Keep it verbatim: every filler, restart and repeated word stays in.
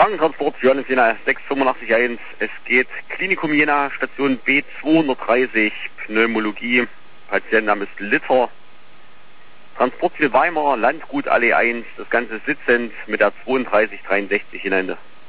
Krankentransport, Johannes Jena sechs fünf acht eins. Es geht Klinikum Jena, Station B zweihundertdreißig, Pneumologie. Patientenname ist Litter. Transportziel Weimar, Landgut Allee eins. Das Ganze sitzend mit der zweiunddreißig dreiundsechzig in Ende.